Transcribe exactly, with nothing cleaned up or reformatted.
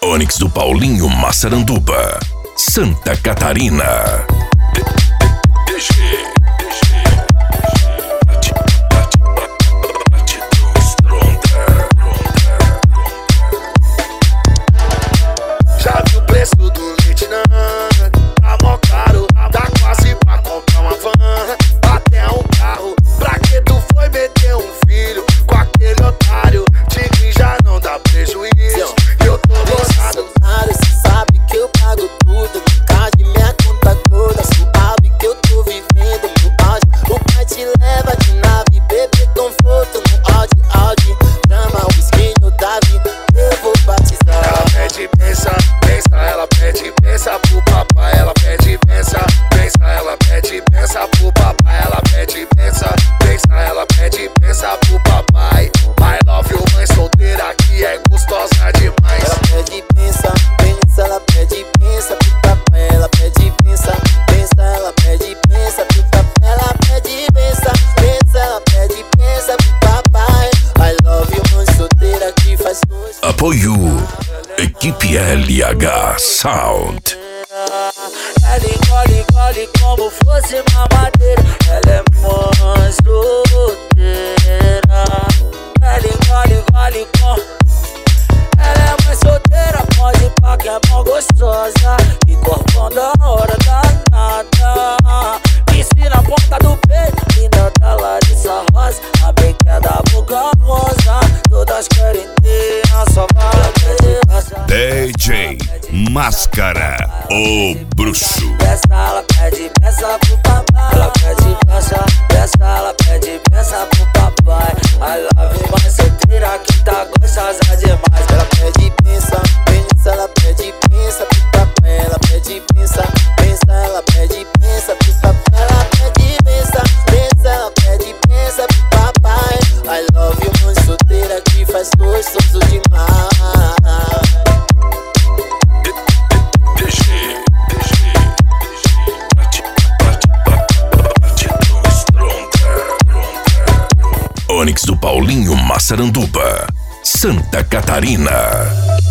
Onix do Paulinho Massaranduba, Santa Catarina. Já viu o preço do leite, não? Tá mó caro, tá quase pra comprar uma van, até um carro. Pra que tu foi meter um filho com aquele otário? Tigre já não dá prejuízo. Eu tô gostado. Cê sabe que eu pago tudo, no card minha conta toda. Suave que eu tô vivendo no auge. O pai te leva de nave, bebê conforto no Audi, Audi. Drama, whisky no Davi, eu vou batizar. Ela pede pensa, pensa, ela pede pensa pro papai. Ela pede pensa, pensa, ela pede pensa pro papai. Ela pede pensa, pensa, ela pede pensa pro papai. I love you, mãe solteira que é gostosa demais. Ela pede pensa, pensa, ela pede pensa pro papai. Ela pede pensa, pensa, ela pede pensa pro papai. Ela pede pensa, pensa, ela pede pensa pro papai. I love you, mãe solteira que faz gosto. Apoio Equipe L H Sound. Ela engole, engole como fosse mamadeira. Ela é mãe solteira. Ela engole, engole como... Ela é mãe solteira, pode pá que é mó gostosa. E corpão da hora danada. Piscina na ponta do peito, linda da Larissa Rosa. A beca da boca rosa, todas querem ter a sua bala. D J Máscara, o bruxo. Peça, ela pede peça pro papai. Ela pede peça, peça, ela pede peça pro papai. I love you, mãe solteira que tá gostosa demais. Ela pede pensa, pensa, ela pede pensa pro papai. Ela pede pensa, pensa, ela pede pensa pro papai. Ela pede pensa, pensa, ela pede pensa pro papai. I love you, mãe solteira que faz gostoso demais. Onix do Paulinho Massaranduba, Santa Catarina.